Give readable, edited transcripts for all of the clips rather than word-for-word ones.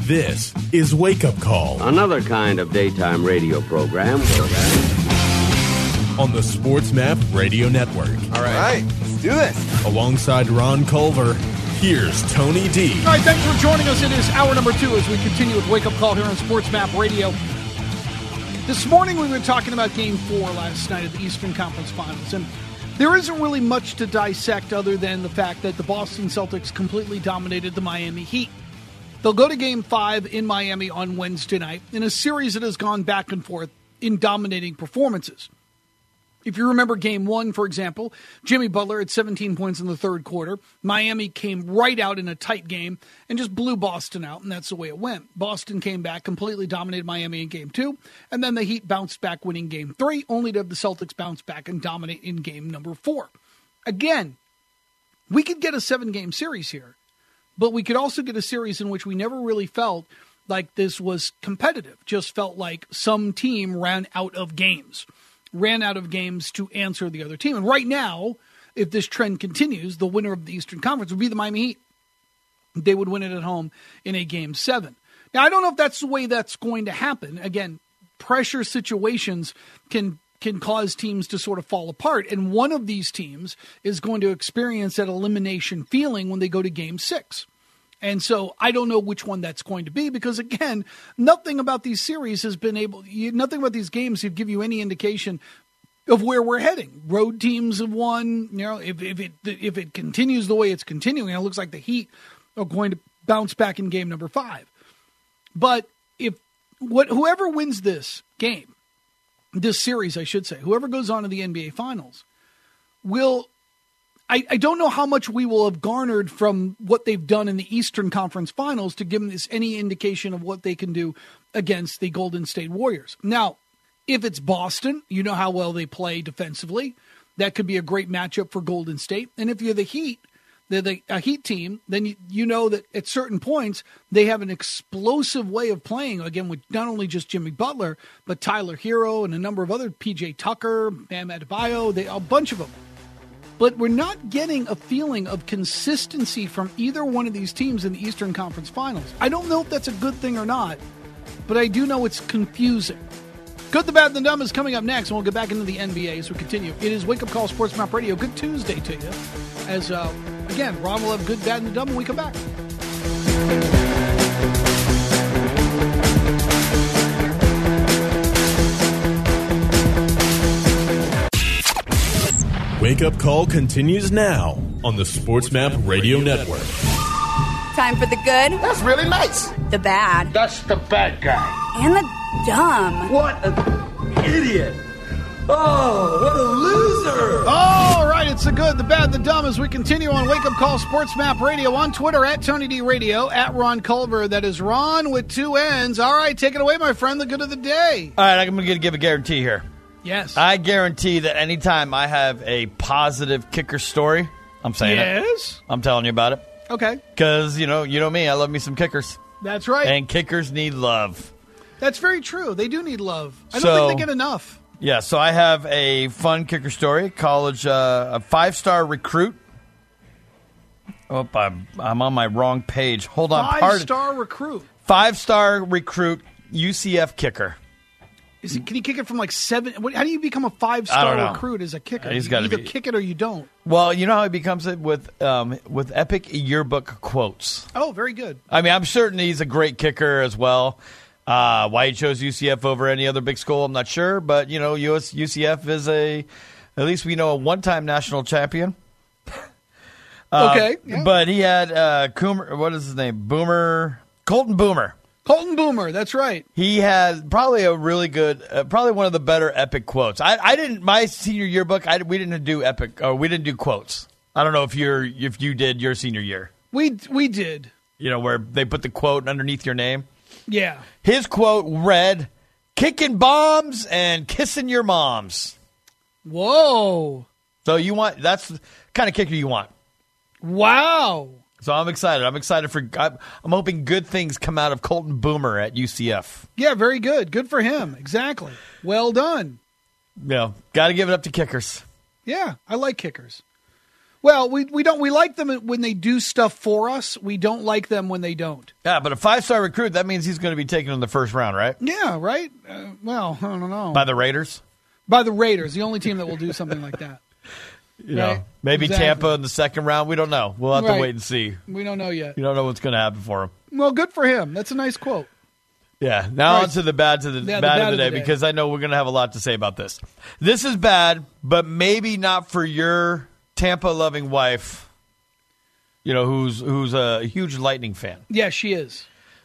This is Wake Up Call. Another kind of daytime radio program. On the Sports Map Radio Network. All right, let's do this. Alongside Ron Culver, here's Tony D. All right, thanks for joining us. It is hour number 2 as we continue with Wake Up Call here on Sports Map Radio. This morning we were talking about Game 4 last night of the Eastern Conference Finals, and there isn't really much to dissect other than the fact that the Boston Celtics completely dominated the Miami Heat. They'll go to Game 5 in Miami on Wednesday night in a series that has gone back and forth in dominating performances. If you remember Game 1, for example, Jimmy Butler had 17 points in the third quarter. Miami came right out in a tight game and just blew Boston out, and that's the way it went. Boston came back, completely dominated Miami in Game 2, and then the Heat bounced back winning Game 3, only to have the Celtics bounce back and dominate in Game number 4. Again, we could get a 7-game series here, but we could also get a series in which we never really felt like this was competitive, just felt like some team ran out of games to answer the other team. And right now, if this trend continues, the winner of the Eastern Conference would be the Miami Heat. They would win it at home in a Game 7. Now, I don't know if that's the way that's going to happen. Again, pressure situations can cause teams to sort of fall apart. And one of these teams is going to experience that elimination feeling when they go to Game 6. And so I don't know which one that's going to be because, again, nothing about these series has been nothing about these games have give you any indication of where we're heading. Road teams have won. You know, if it continues the way it's continuing, it looks like the Heat are going to bounce back in Game number 5. But whoever wins this game, this series, I should say, whoever goes on to the NBA Finals will. I don't know how much we will have garnered from what they've done in the Eastern Conference Finals to give them any indication of what they can do against the Golden State Warriors. Now, if it's Boston, you know how well they play defensively. That could be a great matchup for Golden State. And if you're the Heat, a Heat team, then you know that at certain points they have an explosive way of playing, again, with not only just Jimmy Butler, but Tyler Hero and a number of other, PJ Tucker, Bam Adebayo, a bunch of them. But we're not getting a feeling of consistency from either one of these teams in the Eastern Conference Finals. I don't know if that's a good thing or not, but I do know it's confusing. Good, the Bad, and the Dumb is coming up next, and we'll get back into the NBA as we continue. It is Wake Up Call Sports Map Radio. Good Tuesday to you. As, again, Ron will have Good, Bad, and the Dumb when we come back. Wake Up Call continues now on the Sports Map Radio Network. Time for the good. That's really nice. The bad. That's the bad guy. And the dumb. What an idiot. Oh, what a loser. All right, it's the good, the bad, the dumb as we continue on Wake Up Call Sports Map Radio on Twitter at Tony D Radio, at Ron Culver. That is Ron with 2 N's. All right, take it away, my friend, the good of the day. All right, I'm going to give a guarantee here. Yes. I guarantee that anytime I have a positive kicker story, I'm saying yes. I'm telling you about it. Okay. Because, you know me, I love me some kickers. That's right. And kickers need love. That's very true. They do need love. I don't think they get enough. Yeah, so I have a fun kicker story. College, a 5-star recruit. Oh, I'm on my wrong page. Hold on. 5-star recruit. 5-star recruit, UCF kicker. Can he kick it from like 7? How do you become a 5-star recruit as a kicker? He's you got to either be. Kick it or you don't. Well, you know how he becomes it with epic yearbook quotes. Oh, very good. I mean, I'm certain he's a great kicker as well. Why he chose UCF over any other big school, I'm not sure. But, you know, UCF is at least we know, a one-time national champion. Okay. Yeah. But he had Coomer, what is his name? Colton Boomer. Colton Boomer, that's right. He had probably a really good, probably one of the better epic quotes. I didn't, my senior yearbook, we didn't do epic, or we didn't do quotes. I don't know if you did your senior year. We did. You know, where they put the quote underneath your name. Yeah. His quote read, "Kicking bombs and kissing your moms." Whoa. So that's the kind of kicker you want. Wow. So I'm excited. I'm hoping good things come out of Colton Boomer at UCF. Yeah, very good. Good for him. Exactly. Well done. Yeah, got to give it up to kickers. Yeah, I like kickers. Well, we don't. We like them when they do stuff for us. We don't like them when they don't. Yeah, but a 5-star recruit, that means he's going to be taken in the first round, right? Yeah, right? Well, I don't know. By the Raiders? By the Raiders, the only team that will do something like that. You know, maybe Exactly. Tampa in the second round. We don't know. We'll have to wait and see. We don't know yet. You don't know what's going to happen for him. Well, good for him. That's a nice quote. Yeah. Now Right. on to the bad of the day, because I know we're going to have a lot to say about this. This is bad, but maybe not for your Tampa-loving wife, you know, who's a huge Lightning fan. Yeah, she is.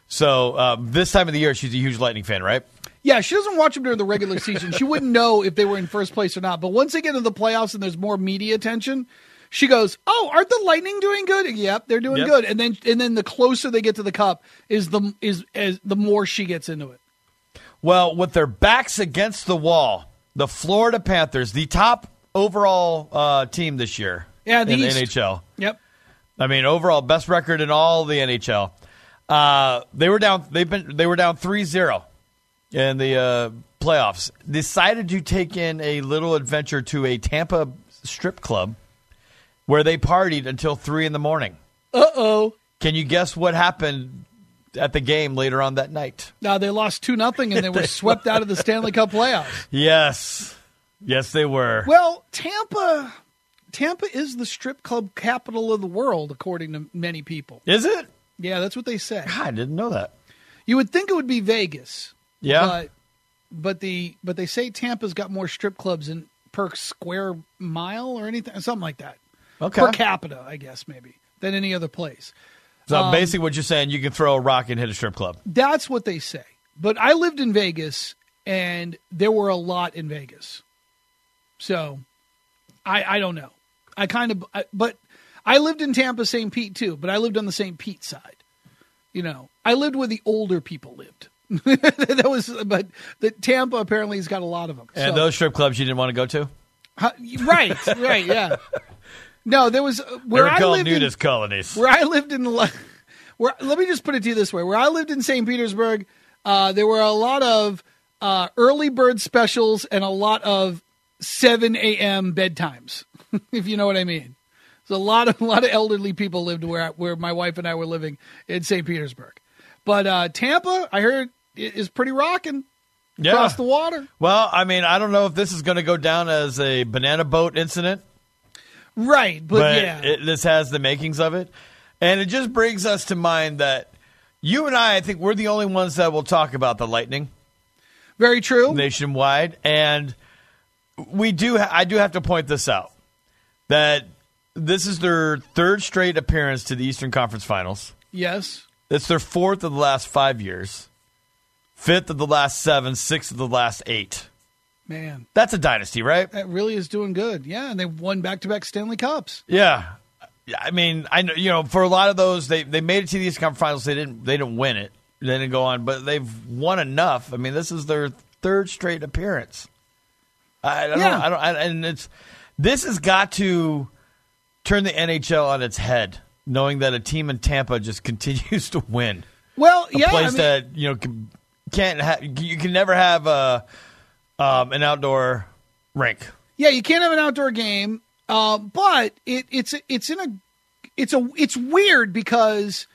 So this time of the year, she's a huge Lightning fan, right? Yeah, she doesn't watch them during the regular season. She wouldn't know if they were in first place or not. But once they get into the playoffs and there's more media attention, she goes, "Oh, aren't the Lightning doing good?" Yep, they're doing good. And then the closer they get to the cup is the more she gets into it. Well, with their backs against the wall, the Florida Panthers, the top overall team this year in the NHL. Yep. I mean, overall best record in all the NHL. They were down 3-0 in the playoffs. Decided to take in a little adventure to a Tampa strip club where they partied until 3 a.m. Uh-oh. Can you guess what happened at the game later on that night? Now they lost 2-0 and they were swept out of the Stanley Cup playoffs. Yes, they were. Well, Tampa is the strip club capital of the world, according to many people. Is it? Yeah, that's what they say. God, I didn't know that. You would think it would be Vegas. Yeah. But they say Tampa's got more strip clubs per square mile or anything, something like that. Okay. Per capita, I guess, maybe, than any other place. So basically what you're saying, you can throw a rock and hit a strip club. That's what they say. But I lived in Vegas, and there were a lot in Vegas. So I don't know. But I lived in Tampa, St. Pete, too, but I lived on the St. Pete side. You know, I lived where the older people lived. But the Tampa apparently has got a lot of them. And those strip clubs you didn't want to go to? Right, yeah. No, there was where I lived nudist colonies. Where I lived let me just put it to you this way: where I lived in St. Petersburg, there were a lot of early bird specials and a lot of 7 a.m. bedtimes, if you know what I mean. So a lot of elderly people lived where my wife and I were living in St. Petersburg. But Tampa, I heard, is pretty rocking across the water. Well, I mean, I don't know if this is going to go down as a banana boat incident. Right, but yeah. This has the makings of it. And it just brings us to mind that you and I think we're the only ones that will talk about the Lightning. Very true. Nationwide. And I do have to point this out, that this is their third straight appearance to the Eastern Conference Finals. Yes. It's their fourth of the last 5 years, fifth of the last 7, sixth of the last 8. Man. That's a dynasty, right? That really is doing good. Yeah, and they've won back-to-back Stanley Cups. Yeah. I mean, I know, for a lot of those, they made it to the Eastern Conference Finals. They didn't win it. They didn't go on, but they've won enough. I mean, this is their third straight appearance. This has got to turn the NHL on its head, knowing that a team in Tampa just continues to win. Well, a place that you can never have an outdoor rink. Yeah, you can't have an outdoor game, but it's weird because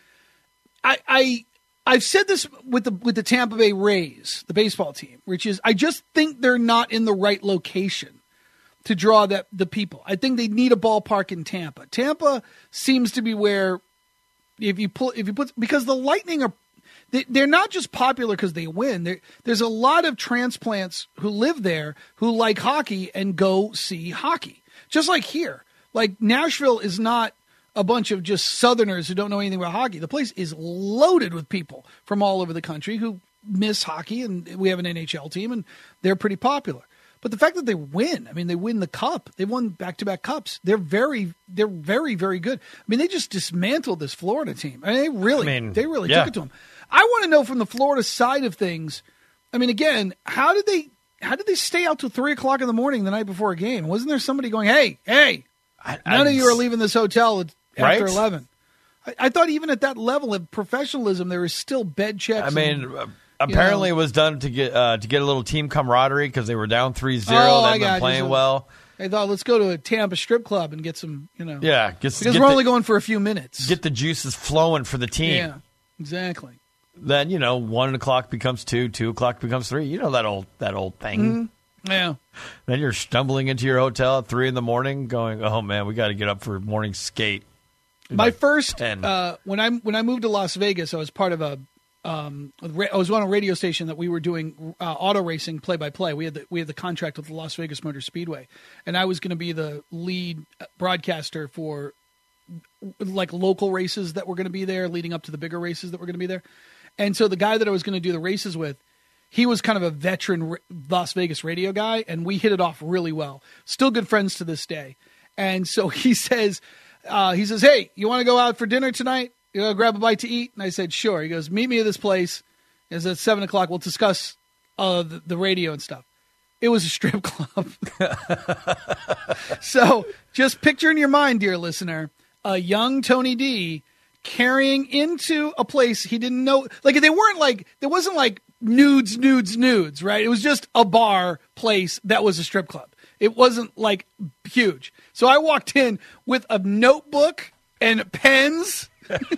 I've said this with the Tampa Bay Rays, the baseball team, which is I just think they're not in the right location to draw the people. I think they need a ballpark in Tampa. Tampa seems to be where if you put because the Lightning are. They're not just popular because they win. There's a lot of transplants who live there who like hockey and go see hockey. Just like here. Like Nashville is not a bunch of just Southerners who don't know anything about hockey. The place is loaded with people from all over the country who miss hockey, and we have an NHL team, and they're pretty popular. But the fact that they win, I mean, they win the cup. They won back-to-back cups. They're very, very good. I mean, they just dismantled this Florida team. I mean, they really took it to them. I want to know from the Florida side of things. I mean, again, how did they stay out till 3:00 in the morning the night before a game? Wasn't there somebody going, "Hey, none of you are leaving this hotel after 11"? I thought even at that level of professionalism, there is still bed checks. I mean, apparently it was done to get a little team camaraderie because they were down 3-0. They've been playing well. They thought, let's go to a Tampa strip club and get some, Yeah, because we're only going for a few minutes. Get the juices flowing for the team. Yeah, exactly. Then 1 o'clock becomes 2, 2 o'clock becomes 3. You know that old thing. Mm-hmm. Yeah. Then you're stumbling into your hotel at 3 a.m, going, "Oh man, we got to get up for morning skate." My first 10. when I moved to Las Vegas, I was part of I was on a radio station that we were doing auto racing play-by-play. We had the contract with the Las Vegas Motor Speedway, and I was going to be the lead broadcaster for like local races that were going to be there, leading up to the bigger races that were going to be there. And so the guy that I was going to do the races with, he was kind of a veteran Las Vegas radio guy, and we hit it off really well. Still good friends to this day. And so he says, "Hey, you want to go out for dinner tonight? You want to grab a bite to eat?" And I said, "Sure." He goes, "Meet me at this place. It's at 7 o'clock. We'll discuss the radio and stuff." It was a strip club. So just picture in your mind, dear listener, a young Tony D carrying into a place he didn't know. Like, there wasn't like nudes, right? It was just a bar place that was a strip club. It wasn't like huge. So I walked in with a notebook and pens,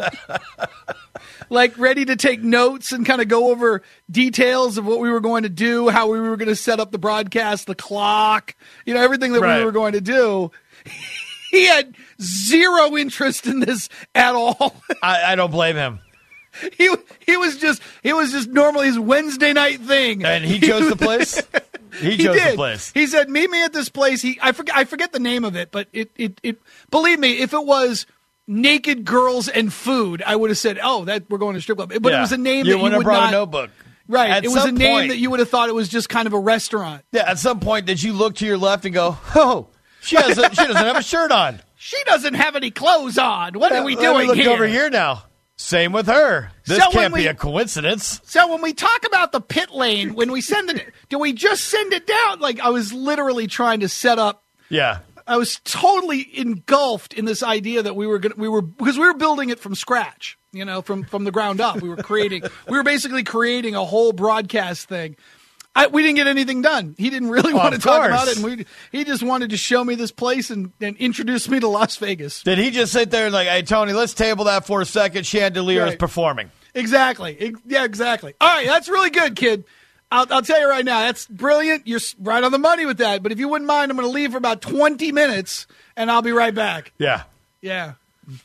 like ready to take notes and kind of go over details of what we were going to do, how we were going to set up the broadcast, the clock, everything that we were going to do. He had zero interest in this at all. I don't blame him. He was just normally his Wednesday night thing. And he chose the place? He chose did. The place. He said, "Meet me at this place." I forget the name of it, but it believe me, if it was Naked Girls and Food, I would have said, "Oh, that we're going to a strip club." But it was a name that you would brought not. A notebook. Right. It was a name that you would have thought it was just kind of a restaurant. Yeah. At some point, did you look to your left and go, "Oh, she doesn't have a shirt on. She doesn't have any clothes on. What are we doing look here?" Over here now. Same with her. This can't be a coincidence. So when we talk about the pit lane, when we send it, do we just send it down? Like, I was literally trying to set up. Yeah. I was totally engulfed in this idea that we were building it from scratch, from the ground up. We were basically creating a whole broadcast thing. We didn't get anything done. He didn't really want to talk about it, and he just wanted to show me this place and introduce me to Las Vegas. Did he just sit there and like, "Hey, Tony, let's table that for a second. Chandelier is performing." Exactly. Yeah, exactly. All right, that's really good, kid. I'll tell you right now, that's brilliant. You're right on the money with that. But if you wouldn't mind, I'm going to leave for about 20 minutes, and I'll be right back. Yeah. Yeah.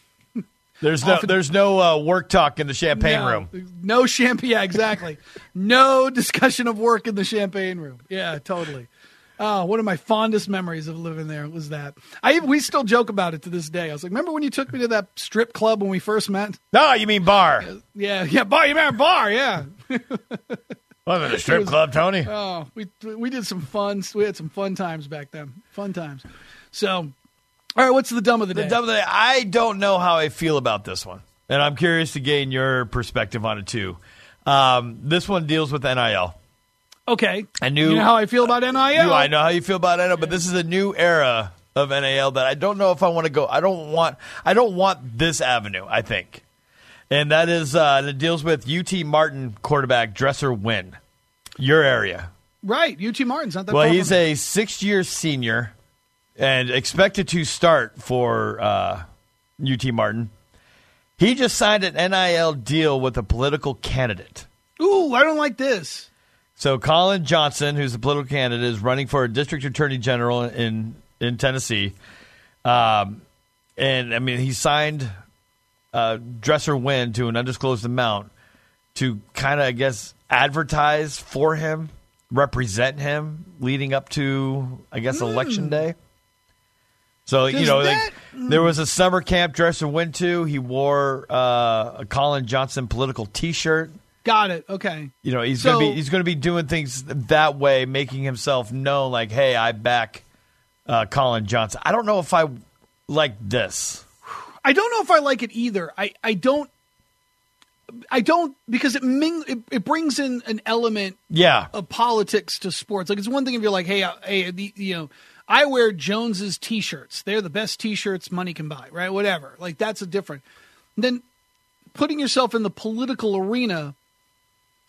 There's no work talk in the champagne room. No champagne. Yeah, exactly. No discussion of work in the champagne room. Yeah, totally. One of my fondest memories of living there was that. We still joke about it to this day. I was like, "Remember when you took me to that strip club when we first met?" No, you mean bar. Yeah, bar. You remember bar? Yeah. Wasn't it a strip club, Tony? Oh, we did some fun. We had some fun times back then. Fun times. So. All right, what's the dumb of the day? The dumb of the day. I don't know how I feel about this one, and I'm curious to gain your perspective on it too. This one deals with NIL. Okay. You know how I feel about NIL? I know how you feel about NIL, but this is a new era of NIL that I don't know if I want to go. I don't want this avenue, I think. And that is it deals with UT Martin quarterback Dresser Wynn. Your area. Right. UT Martin's not that far. Well, from he's a 6-year senior and expected to start for UT Martin. He just signed an NIL deal with a political candidate. Ooh, I don't like this. So Colin Johnson, who's a political candidate, is running for a district attorney general in Tennessee. And, I mean, he signed Dresser Wynn to an undisclosed amount to kind of, I guess, advertise for him, represent him leading up to, I guess, Election Day. So, there was a summer camp Dresser went to. He wore a Colin Johnson political T-shirt. Got it. Okay. He's going to be doing things that way, making himself known. Like, hey, I back Colin Johnson. I don't know if I like this. I don't know if I like it either. I don't because it brings in an element of politics to sports. Like, it's one thing if you're like, hey, I wear Jones's T-shirts. They're the best T-shirts money can buy, right? Whatever. Like, that's a different. Then putting yourself in the political arena,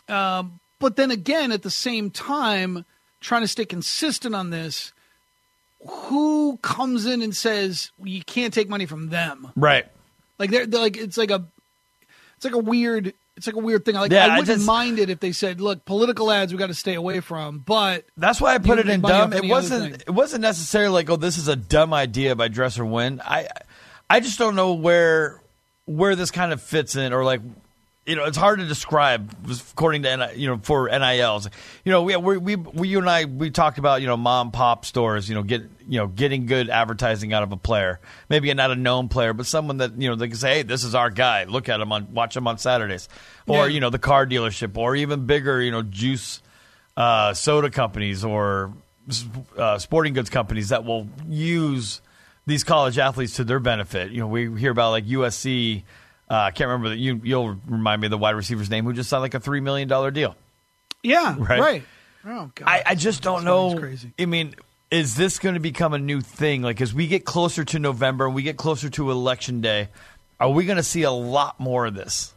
but then again, at the same time, trying to stay consistent on this, who comes in and says you can't take money from them? Right. Like they're like it's like a weird thing. Like Yeah, I wouldn't mind it if they said, look, political ads we got to stay away from, but that's why I put it in dumb. It wasn't necessarily like, oh, this is a dumb idea by Dress or Win. I just don't know where this kind of fits in, or like, it's hard to describe according to for NILs. We you and I talked about mom and pop stores getting good advertising out of a player, maybe not a known player, but someone that they can say, hey, this is our guy. Look at him watch him on Saturdays, or the car dealership, or even bigger juice soda companies or sporting goods companies that will use these college athletes to their benefit. We hear about like USC. I can't remember that. You'll remind me of the wide receiver's name who just signed like a $3 million deal. Yeah, right. Oh God, I just don't know. Crazy. I mean, is this going to become a new thing? Like as we get closer to November and we get closer to Election Day, are we going to see a lot more of this?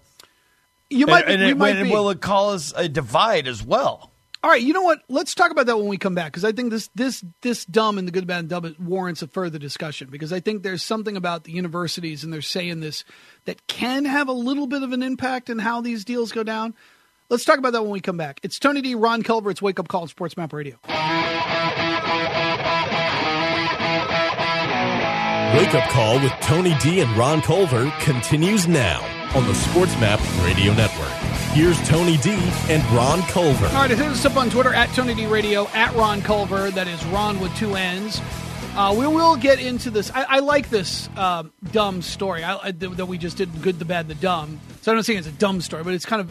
Will it cause a divide as well? All right, you know what? Let's talk about that when we come back, because I think this dumb and the good, bad, and dumb warrants a further discussion, because I think there's something about the universities, and they're saying this, that can have a little bit of an impact in how these deals go down. Let's talk about that when we come back. It's Tony D, Ron Culver. It's Wake Up Call, Sports Map Radio. Wake Up Call with Tony D and Ron Culver continues now on the Sports Map Radio Network. Here's Tony D and Ron Culver. All right, hit us up on Twitter at Tony D Radio, at Ron Culver. That is Ron with two N's. We will get into this. I like this dumb story that we just did, good, the bad, the dumb. So I'm not saying it's a dumb story, but it's kind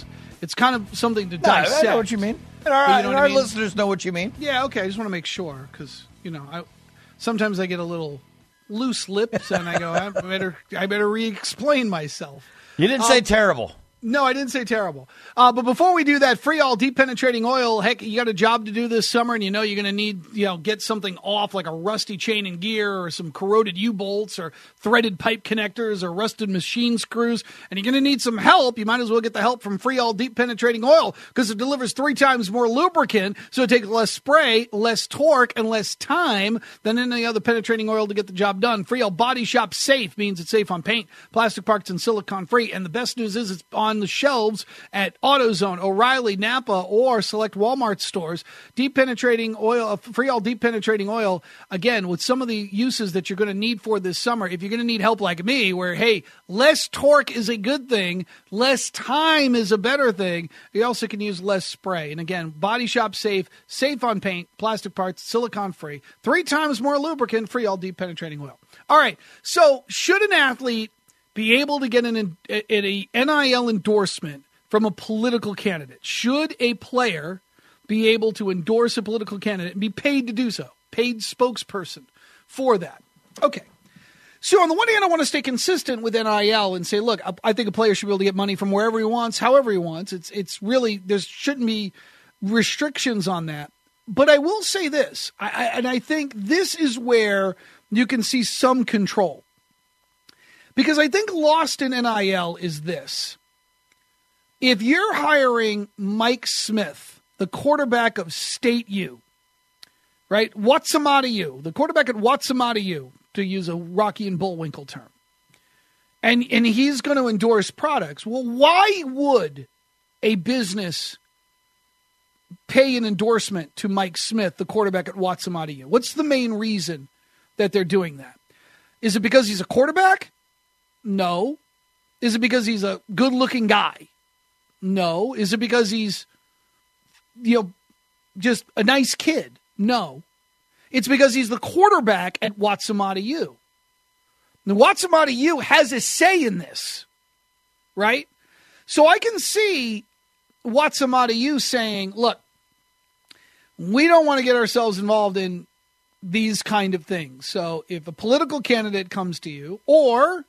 of something to dissect. I know what you mean. And our listeners know what you mean. Yeah, okay. I just want to make sure, because sometimes I get a little loose lips and I go, I better re-explain myself. You didn't say terrible. No, I didn't say terrible. But before we do that, Freol Deep Penetrating Oil, heck, you got a job to do this summer, and you're going to need, get something off, like a rusty chain and gear, or some corroded U-bolts, or threaded pipe connectors, or rusted machine screws, and you're going to need some help. You might as well get the help from Freol Deep Penetrating Oil, because it delivers 3 times more lubricant, so it takes less spray, less torque, and less time than any other penetrating oil to get the job done. Freol Body Shop Safe means it's safe on paint, plastic parts, and silicone-free, and the best news is it's on the shelves at AutoZone, O'Reilly, Napa, or select Walmart stores. Deep penetrating oil, Freol Deep Penetrating Oil, again, with some of the uses that you're going to need for this summer. If you're going to need help like me, where, hey, less torque is a good thing, less time is a better thing, you also can use less spray. And again, Body Shop Safe, safe on paint, plastic parts, silicone-free, 3 times more lubricant, Freol Deep Penetrating Oil. All right, so should an athlete be able to get an NIL endorsement from a political candidate? Should a player be able to endorse a political candidate and be paid to do so? Paid spokesperson for that. Okay. So on the one hand, I want to stay consistent with NIL and say, look, I think a player should be able to get money from wherever he wants, however he wants. It's really, there shouldn't be restrictions on that. But I will say this, and I think this is where you can see some control. Because I think lost in NIL is this. If you're hiring Mike Smith, the quarterback of State U, right? Watsamata U, the quarterback at Watsamata U, to use a Rocky and Bullwinkle term. And he's going to endorse products. Well, why would a business pay an endorsement to Mike Smith, the quarterback at Watsamata U? What's the main reason that they're doing that? Is it because he's a quarterback? No. Is it because he's a good-looking guy? No. Is it because he's, just a nice kid? No. It's because he's the quarterback at Watsamata U. Now, Watsamata U has a say in this, right? So I can see Watsamata U saying, look, we don't want to get ourselves involved in these kind of things. So if a political candidate comes to you, or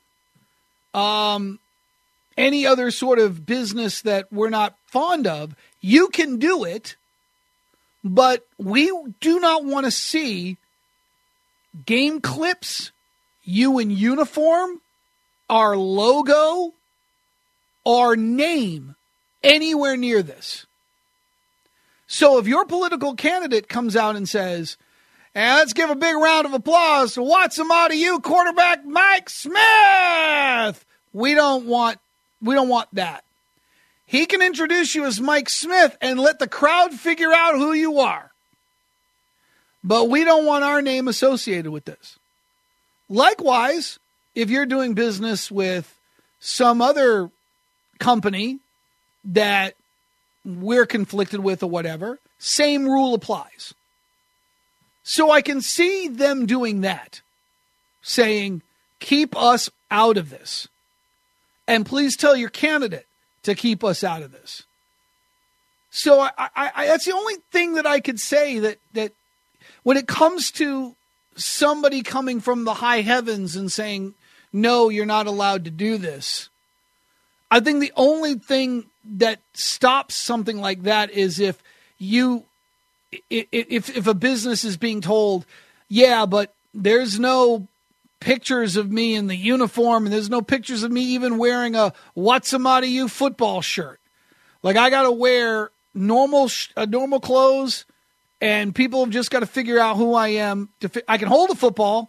any other sort of business that we're not fond of, you can do it, but we do not want to see game clips, you in uniform, our logo, our name anywhere near this. So if your political candidate comes out and says, And let's give a big round of applause to What's the Matter You quarterback Mike Smith. We don't want that. He can introduce you as Mike Smith and let the crowd figure out who you are. But we don't want our name associated with this. Likewise, if you're doing business with some other company that we're conflicted with or whatever, same rule applies. So I can see them doing that, saying, keep us out of this. And please tell your candidate to keep us out of this. So I that's the only thing that I could say that when it comes to somebody coming from the high heavens and saying, no, you're not allowed to do this. I think the only thing that stops something like that is if a business is being told, yeah, but there's no pictures of me in the uniform and there's no pictures of me even wearing a What's the Matter You football shirt. Like I got to wear normal clothes and people have just got to figure out who I am. I can hold a football,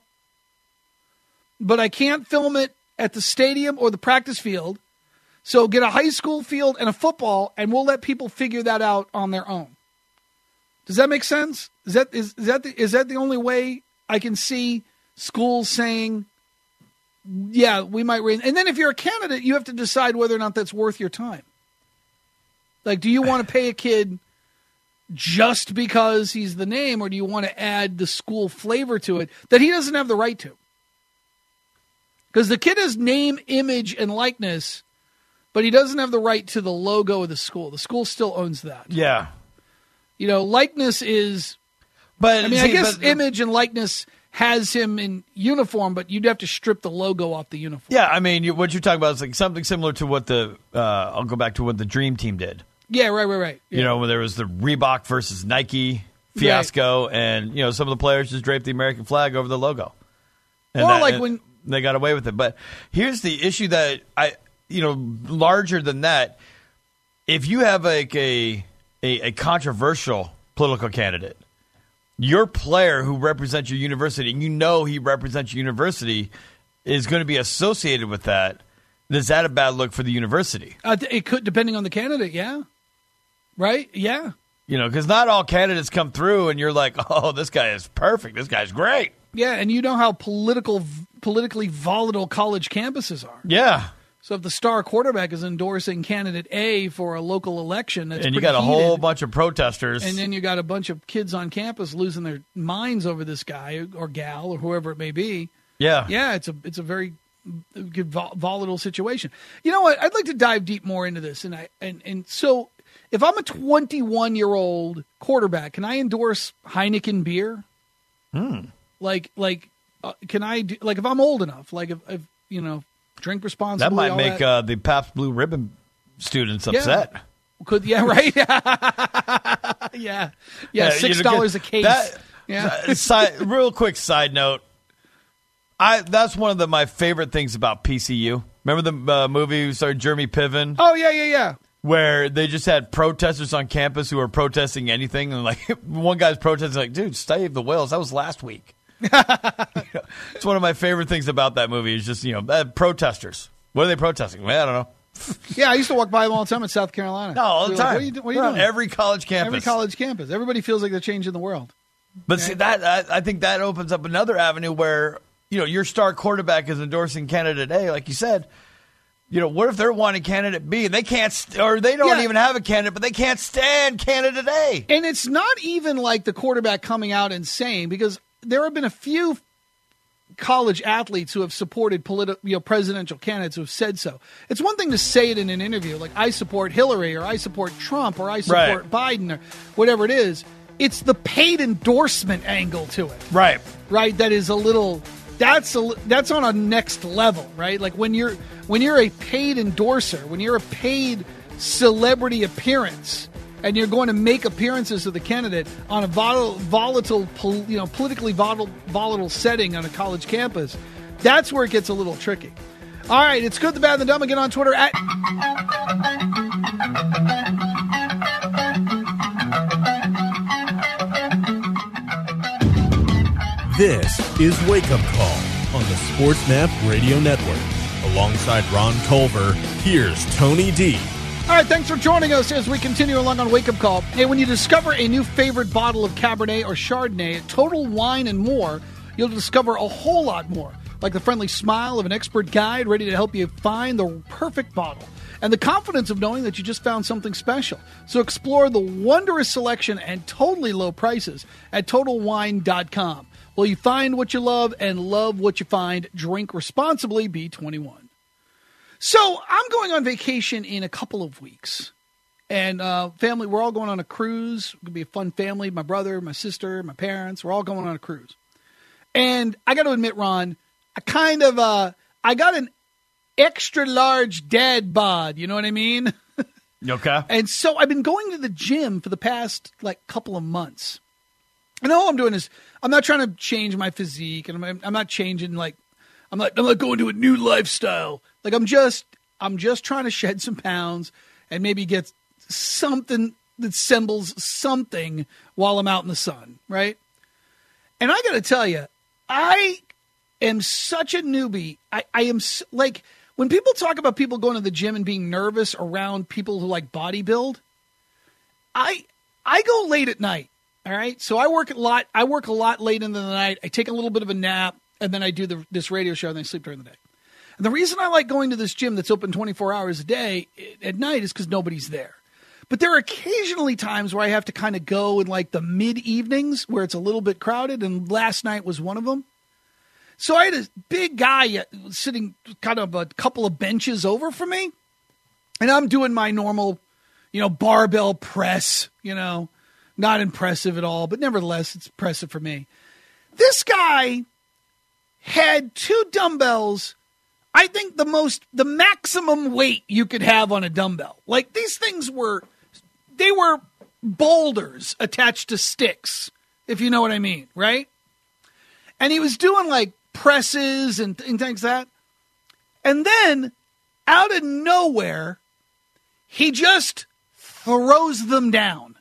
but I can't film it at the stadium or the practice field. So get a high school field and a football, and we'll let people figure that out on their own. Does that make sense? Is that the only way I can see schools saying, yeah, we might raise? And then if you're a candidate, you have to decide whether or not that's worth your time. Like, do you want to pay a kid just because he's the name, or do you want to add the school flavor to it that he doesn't have the right to? Because the kid has name, image, and likeness, but he doesn't have the right to the logo of the school. The school still owns that. Yeah. You know, likeness is, but I guess image and likeness has him in uniform, but you'd have to strip the logo off the uniform. Yeah, I mean, what you're talking about is like something similar to what I'll go back to what the Dream Team did. Yeah, right. Yeah. You know, when there was the Reebok versus Nike fiasco, right. And, you know, some of the players just draped the American flag over the logo. And when they got away with it. But here's the issue that larger than that, if you have like a controversial political candidate, your player who represents your university, and you know he represents your university, is going to be associated with that. Is that a bad look for the university? It could, depending on the candidate, yeah. Right? Yeah. You know, because not all candidates come through and you're like, oh, this guy is perfect. This guy's great. Yeah, and you know how politically volatile college campuses are. Yeah. So if the star quarterback is endorsing candidate A for a local election, that's and you got a whole bunch of protesters. And then you got a bunch of kids on campus losing their minds over this guy or gal or whoever it may be. Yeah. Yeah, it's a very good volatile situation. You know what? I'd like to dive deep more into this. And so if I'm a 21-year-old quarterback, can I endorse Heineken beer? Like, can I do, like, if I'm old enough, like if you know, drink responsibly. That might make the Pabst Blue Ribbon students upset. Right? yeah. $6 a case. Real quick side note. That's one of my favorite things about PCU. Remember the movie starring Jeremy Piven? Oh, yeah. Where they just had protesters on campus who were protesting anything. And like one guy's protesting like, dude, save the whales. That was last week. It's one of my favorite things about that movie is just, protesters. What are they protesting? Well, I don't know. Yeah, I used to walk by them all the time in South Carolina. No, all the time. Like, what are you doing? Every college campus. Every college campus. Everybody feels like they're changing the world. But see, I think that opens up another avenue where, your star quarterback is endorsing candidate A, like you said. What if they're wanting candidate B and they can't, or they don't even have a candidate, but they can't stand candidate A? And it's not even like the quarterback coming out and saying, because there have been a few college athletes who have supported presidential candidates who have said so. It's one thing to say it in an interview, like I support Hillary or I support Trump or I support Biden or whatever it is. It's the paid endorsement angle to it. Right. That is a little... That's on a next level, right? Like when you're a paid endorser, when you're a paid celebrity appearance, and you're going to make appearances of the candidate on a volatile, politically volatile setting on a college campus, that's where it gets a little tricky. All right, it's Good, the Bad, and the Dumb. Again on Twitter at... This is Wake Up Call on the Sports Map Radio Network. Alongside Ron Culver, here's Tony D. All right, thanks for joining us as we continue along on Wake Up Call. Hey, when you discover a new favorite bottle of Cabernet or Chardonnay at Total Wine & More, you'll discover a whole lot more, like the friendly smile of an expert guide ready to help you find the perfect bottle, and the confidence of knowing that you just found something special. So explore the wondrous selection and totally low prices at TotalWine.com. Will you find what you love and love what you find? Drink responsibly, be 21. So I'm going on vacation in a couple of weeks. And family, we're all going on a cruise. It's going to be a fun family. My brother, my sister, my parents, we're all going on a cruise. And I got to admit, Ron, I got an extra large dad bod. You know what I mean? Okay. And so I've been going to the gym for the past couple of months. And all I'm doing is I'm not trying to change my physique, and I'm not changing I'm not going to a new lifestyle. I'm just trying to shed some pounds and maybe get something that resembles something while I'm out in the sun, right? And I got to tell you, I am such a newbie. I am when people talk about people going to the gym and being nervous around people who like bodybuild, I go late at night. All right. So I work a lot. I work a lot late into the night. I take a little bit of a nap, and then I do this radio show, and then I sleep during the day. And the reason I like going to this gym that's open 24 hours a day at night is because nobody's there. But there are occasionally times where I have to kind of go in the mid-evenings where it's a little bit crowded, and last night was one of them. So I had a big guy sitting kind of a couple of benches over from me, and I'm doing my normal, barbell press, not impressive at all, but nevertheless, it's impressive for me. This guy had 2 dumbbells, I think the maximum weight you could have on a dumbbell. These things were boulders attached to sticks, if you know what I mean, right? And he was doing presses and things like that. And then out of nowhere, he just throws them down.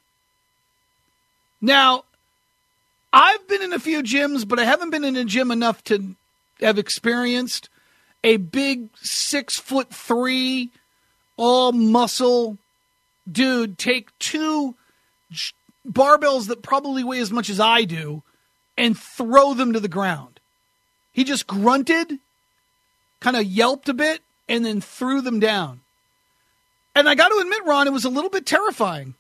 Now, I've been in a few gyms, but I haven't been in a gym enough to have experienced a big 6'3", all muscle dude take 2 barbells that probably weigh as much as I do and throw them to the ground. He just grunted, kind of yelped a bit, and then threw them down. And I got to admit, Ron, it was a little bit terrifying.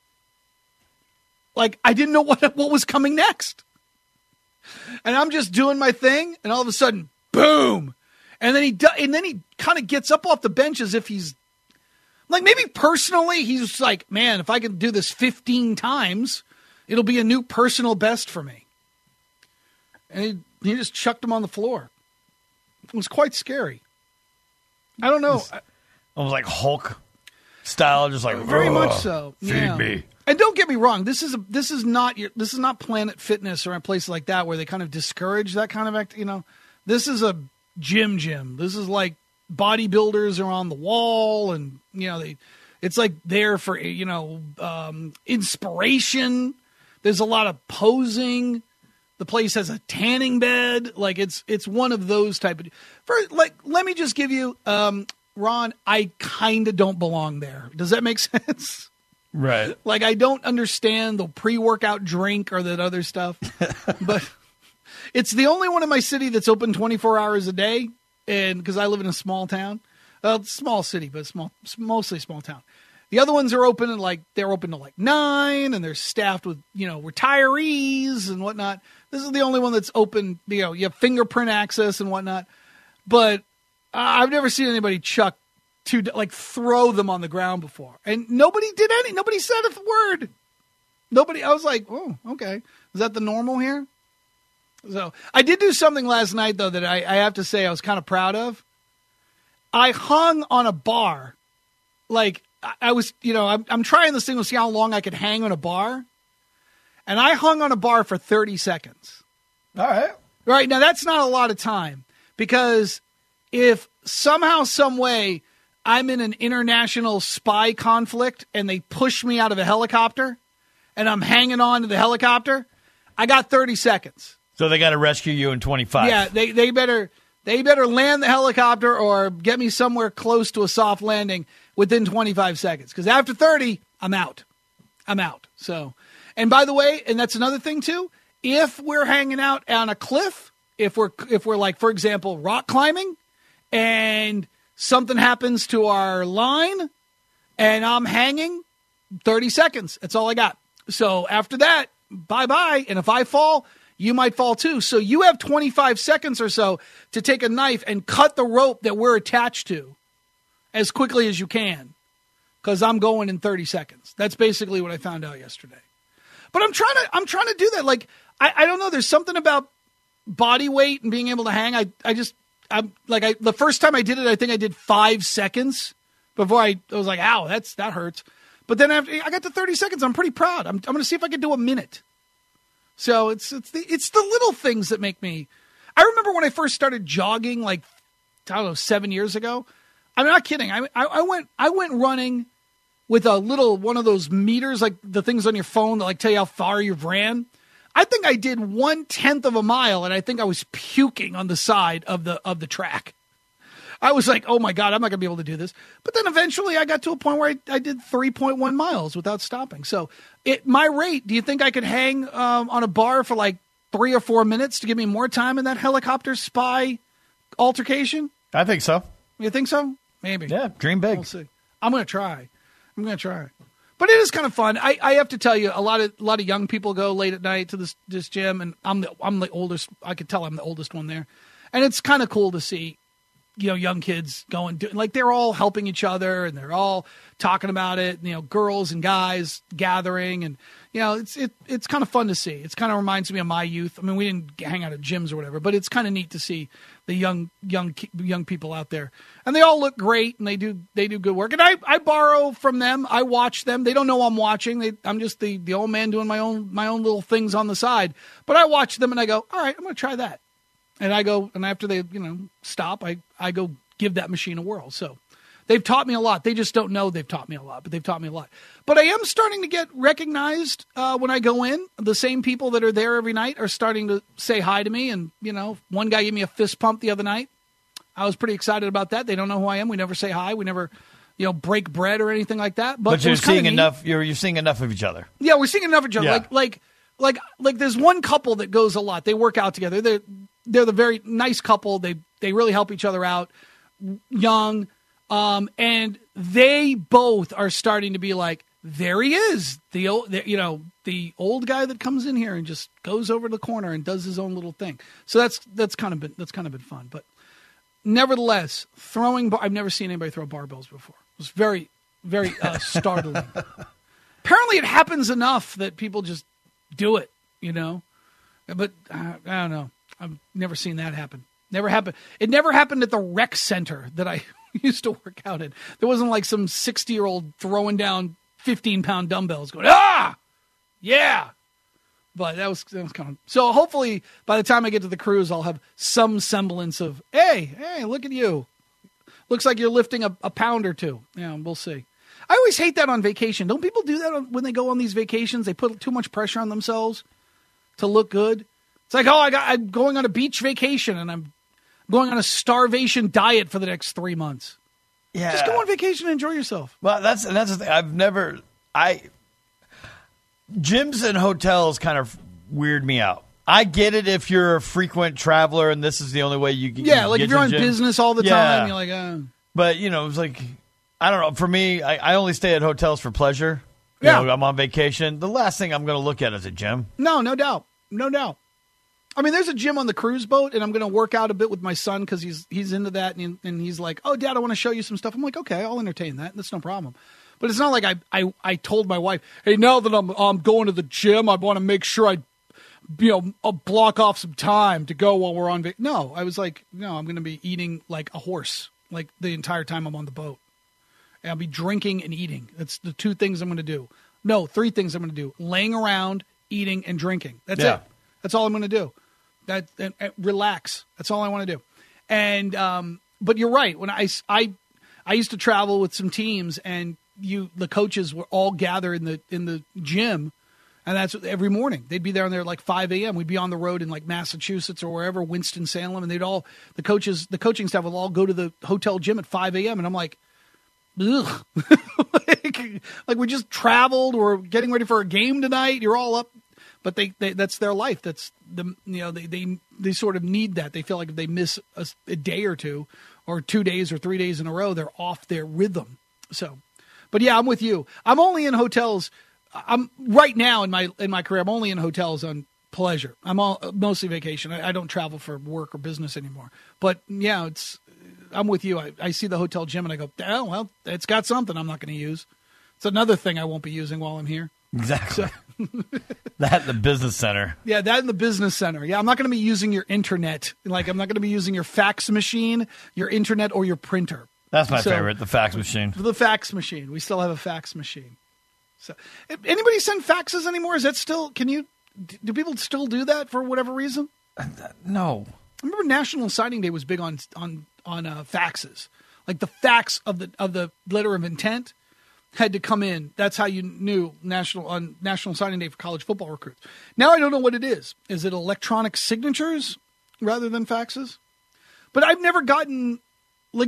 I didn't know what was coming next. And I'm just doing my thing, and all of a sudden, boom! And then he kind of gets up off the bench as if he's maybe personally he's like, man, if I can do this 15 times, it'll be a new personal best for me. And he just chucked him on the floor. It was quite scary. I don't know. Almost like Hulk style, just very much so. Feed me. And don't get me wrong, this is not Planet Fitness or a place like that where they kind of discourage that kind of act. This is a gym. This is like bodybuilders are on the wall, and it's there for inspiration. There's a lot of posing. The place has a tanning bed. It's one of those type of. Let me just give you, Ron. I kind of don't belong there. Does that make sense? Right. I don't understand the pre-workout drink or that other stuff, but it's the only one in my city that's open 24 hours a day. And because I live in a small town, small city, but mostly small town. The other ones are open they're open to 9, and they're staffed with, retirees and whatnot. This is the only one that's open. You have fingerprint access and whatnot, but I've never seen anybody chuck throw them on the ground before. And nobody said a word. I was like, oh, okay. Is that the normal here? So I did do something last night, though, that I have to say I was kind of proud of. I hung on a bar. I was, I'm trying this thing to see how long I could hang on a bar. And I hung on a bar for 30 seconds. All right. Right. Now, that's not a lot of time, because if somehow, some way, I'm in an international spy conflict and they push me out of a helicopter and I'm hanging on to the helicopter, I got 30 seconds. So they got to rescue you in 25. Yeah, they better land the helicopter or get me somewhere close to a soft landing within 25 seconds. Because after 30, I'm out. So, and by the way, and that's another thing too. If we're hanging out on a cliff, if we're like, for example, rock climbing, and something happens to our line, and I'm hanging, 30 seconds. That's all I got. So after that, bye-bye. And if I fall, you might fall too. So you have 25 seconds or so to take a knife and cut the rope that we're attached to as quickly as you can, because I'm going in 30 seconds. That's basically what I found out yesterday. But I'm trying to do that. Like, I don't know. There's something about body weight and being able to hang. The first time I did it, I think I did 5 seconds before I was like, ow, that hurts. But then after I got to 30 seconds, I'm pretty proud. I'm going to see if I can do a minute. So it's the little things that make me. I remember when I first started jogging, like, I don't know, 7 years ago. I'm not kidding. I went running with a little one of those meters, like the things on your phone that like tell you how far you've ran. I think I did 1/10 of a mile, and I think I was puking on the side of the track. I was like, oh, my God, I'm not going to be able to do this. But then eventually I got to a point where I did 3.1 miles without stopping. So my rate, do you think I could hang on a bar for like 3 or 4 minutes to give me more time in that helicopter spy altercation? I think so. You think so? Maybe. Yeah, dream big. We'll see. I'm going to try. But it is kind of fun. I have to tell you, a lot of young people go late at night to this gym, and I'm the oldest. I could tell I'm the oldest one there. And it's kind of cool to see, young kids going, like, they're all helping each other and they're all talking about it, girls and guys gathering, and, it's kind of fun to see. It kind of reminds me of my youth. I mean, we didn't hang out at gyms or whatever, but it's kind of neat to see the young people out there, and they all look great, and they do good work. And I borrow from them. I watch them. They don't know I'm watching. I'm just the old man doing my own little things on the side, but I watch them and I go, all right, I'm going to try that. And I go, and after they, stop, I go give that machine a whirl. So they've taught me a lot. They just don't know they've taught me a lot, but they've taught me a lot. But I am starting to get recognized when I go in. The same people that are there every night are starting to say hi to me. And, one guy gave me a fist pump the other night. I was pretty excited about that. They don't know who I am. We never say hi. We never, break bread or anything like that. But you're seeing enough. You're seeing enough of each other. Yeah, we're seeing enough of each other. Yeah. Like there's one couple that goes a lot. They work out together. They're the very nice couple. They really help each other out. Young, and they both are starting to be like, there he is, the old guy that comes in here and just goes over to the corner and does his own little thing. So that's kind of been fun. But nevertheless, I've never seen anybody throw barbells before. It was very, very startling. Apparently, it happens enough that people just do it, But I don't know. I've never seen that happen. Never happened. It never happened at the rec center that I used to work out in. There wasn't like some 60-year-old throwing down 15-pound dumbbells going, yeah. But that was kind of. So hopefully by the time I get to the cruise, I'll have some semblance of, hey, look at you. Looks like you're lifting a pound or two. Yeah, we'll see. I always hate that on vacation. Don't people do that when they go on these vacations? They put too much pressure on themselves to look good. It's like, I'm going on a beach vacation and I'm going on a starvation diet for the next 3 months. Yeah. Just go on vacation and enjoy yourself. Well, that's the thing. Gyms and hotels kind of weird me out. I get it if you're a frequent traveler and this is the only way you can get if you're on business all the time, you're like, But, it's like, I don't know. For me, I only stay at hotels for pleasure. Yeah. I'm on vacation. The last thing I'm going to look at is a gym. No doubt. I mean, there's a gym on the cruise boat, and I'm going to work out a bit with my son because he's into that, and he's like, oh, Dad, I want to show you some stuff. I'm like, okay, I'll entertain that. That's no problem. But it's not like I told my wife, hey, now that I'm going to the gym, I want to make sure I'll block off some time to go while we're on vacation. No, I was like, no, I'm going to be eating like a horse, like the entire time I'm on the boat. And I'll be drinking and eating. That's the 2 things I'm going to do. No, 3 things I'm going to do. Laying around, eating, and drinking. That's it. That's all I'm going to do. And relax. That's all I want to do. And but you're right. When I used to travel with some teams, and the coaches were all gathered in the gym, And that's every morning. They'd be there at like 5 a.m. We'd be on the road in like Massachusetts or wherever, Winston-Salem, and the coaching staff would all go to the hotel gym at 5 a.m. And I'm like, ugh. like we just traveled. We're getting ready for a game tonight. You're all up. But they that's their life. That's they sort of need that. They feel like if they miss a day or two or 2 days or 3 days in a row, they're off their rhythm. So, but yeah, I'm with you. I'm only in hotels. I'm right now in my career. I'm only in hotels on pleasure. I'm mostly vacation. I don't travel for work or business anymore. But yeah, I'm with you. I see the hotel gym and I go, oh, well, it's got something I'm not going to use. It's another thing I won't be using while I'm here. Exactly. That in the business center. Yeah, that in the business center. Yeah, I'm not going to be using your internet. Like, I'm not going to be using your fax machine, your internet, or your printer. That's my favorite, the fax machine. The fax machine. We still have a fax machine. So, anybody send faxes anymore? Is that still? Do people still do that for whatever reason? No. I remember National Signing Day was big on faxes. Like the fax of the letter of intent had to come in. That's how you knew on National Signing Day for college football recruits. Now I don't know what it is. Is it electronic signatures rather than faxes? But I've never gotten I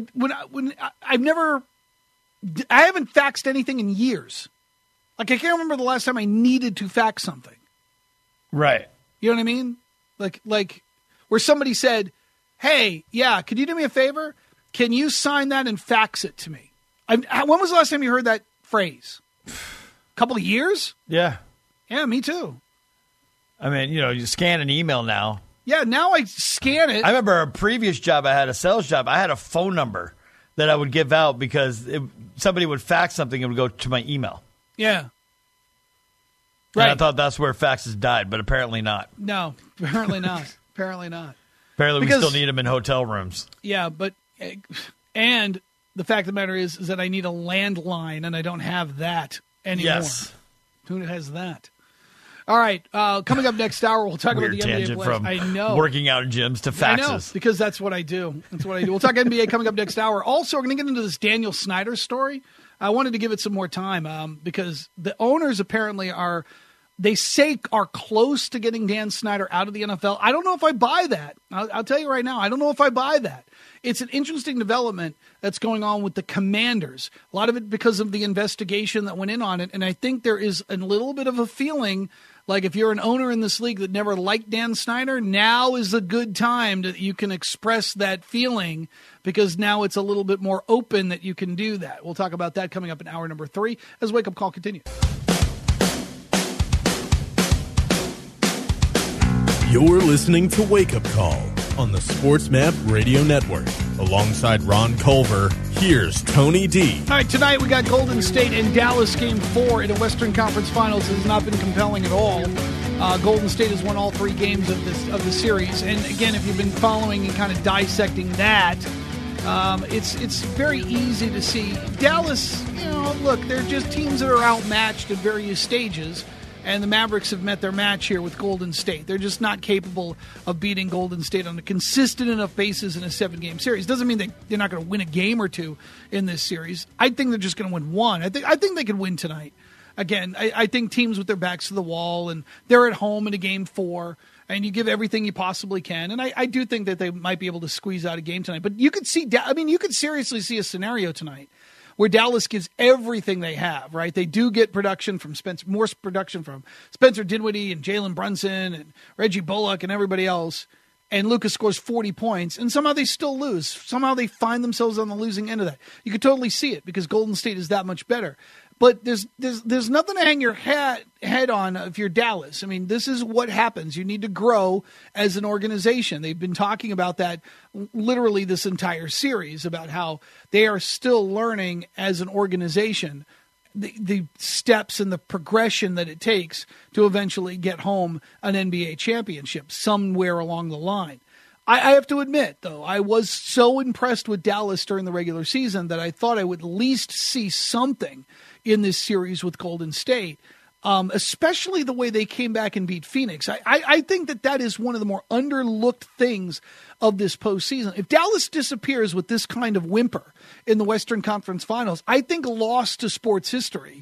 haven't faxed anything in years. Like, I can't remember the last time I needed to fax something. Right. You know what I mean? Like where somebody said, hey, yeah, could you do me a favor? Can you sign that and fax it to me? When was the last time you heard that phrase? A couple of years? Yeah. Yeah, me too. I mean, you scan an email now. Yeah, now I scan it. I remember a previous job I had, a sales job. I had a phone number that I would give out because somebody would fax something and it would go to my email. Yeah. Right. And I thought that's where faxes died, but apparently not. No, apparently not. Apparently not. Apparently we still need them in hotel rooms. Yeah, and the fact of the matter is that I need a landline, and I don't have that anymore. Yes. Who has that? All right, coming up next hour, we'll talk Weird about the NBA tangent playoffs. from working out in gyms to faxes. I know, because that's what I do. We'll talk NBA coming up next hour. Also, we're going to get into this Daniel Snyder story. I wanted to give it some more time because the owners apparently are close to getting Dan Snyder out of the NFL. I don't know if I buy that. I'll tell you right now, I don't know if I buy that. It's an interesting development that's going on with the Commanders. A lot of it because of the investigation that went in on it. And I think there is a little bit of a feeling like if you're an owner in this league that never liked Dan Snyder, now is a good time that you can express that feeling because now it's a little bit more open that you can do that. We'll talk about that coming up in hour number 3 as Wake Up Call continues. You're listening to Wake Up Call on the Sports Map Radio Network. Alongside Ron Culver, here's Tony D. All right, tonight we got Golden State and Dallas Game 4 in the Western Conference Finals. It has not been compelling at all. Golden State has won all 3 games of the series. And again, if you've been following and kind of dissecting that, it's very easy to see. Dallas, look, they're just teams that are outmatched at various stages. And the Mavericks have met their match here with Golden State. They're just not capable of beating Golden State on a consistent enough basis in a 7-game series. Doesn't mean they're not going to win a game or two in this series. I think they're just going to win one. I think they could win tonight. Again, I think teams with their backs to the wall, and they're at home in a Game 4, and you give everything you possibly can. And I do think that they might be able to squeeze out a game tonight. But you could seriously see a scenario tonight where Dallas gives everything they have, right? They do get production from more production from Spencer Dinwiddie and Jalen Brunson and Reggie Bullock and everybody else, and Lucas scores 40 points, and somehow they still lose. Somehow they find themselves on the losing end of that. You could totally see it because Golden State is that much better. But there's nothing to hang your head on if you're Dallas. I mean, this is what happens. You need to grow as an organization. They've been talking about that literally this entire series, about how they are still learning as an organization the steps and the progression that it takes to eventually get home an NBA championship somewhere along the line. I have to admit, though, I was so impressed with Dallas during the regular season that I thought I would at least see something in this series with Golden State, especially the way they came back and beat Phoenix. I think that is one of the more underlooked things of this postseason. If Dallas disappears with this kind of whimper in the Western Conference Finals, I think lost to sports history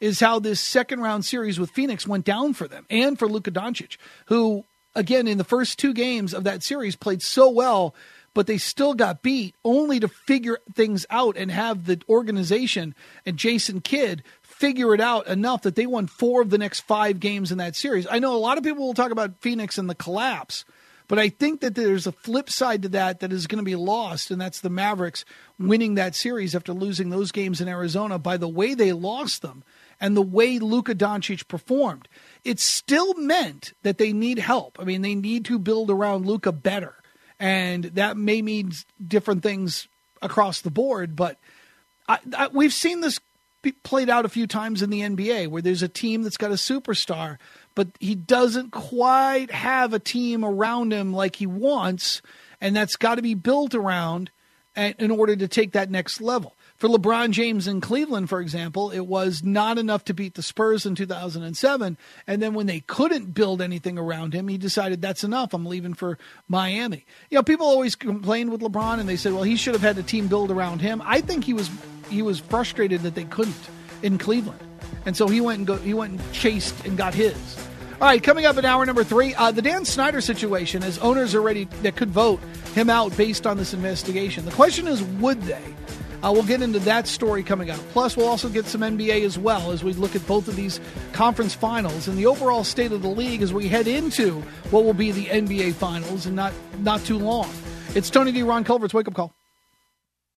is how this second-round series with Phoenix went down for them and for Luka Doncic, who, again, in the first 2 games of that series played so well, but they still got beat only to figure things out and have the organization and Jason Kidd figure it out enough that they won 4 of the next 5 games in that series. I know a lot of people will talk about Phoenix and the collapse, but I think that there's a flip side to that is going to be lost, and that's the Mavericks winning that series after losing those games in Arizona by the way they lost them and the way Luka Doncic performed. It still meant that they need help. I mean, they need to build around Luka better, and that may mean different things across the board, but we've seen this played out a few times in the NBA where there's a team that's got a superstar, but he doesn't quite have a team around him like he wants, and that's got to be built around in order to take that next level. For LeBron James in Cleveland, for example, it was not enough to beat the Spurs in 2007, and then when they couldn't build anything around him, he decided that's enough, I'm leaving for Miami. You know, people always complained with LeBron, and they said, well, he should have had a team build around him. I think he was frustrated that they couldn't in Cleveland, and so he went and chased and got his. All right, coming up in hour number 3, the Dan Snyder situation, as owners are ready that could vote him out based on this investigation. The question is, would they? We'll get into that story coming up. Plus, we'll also get some NBA as well as we look at both of these conference finals and the overall state of the league as we head into what will be the NBA finals in not too long. It's Tony D. Ron Culver's Wake Up Call.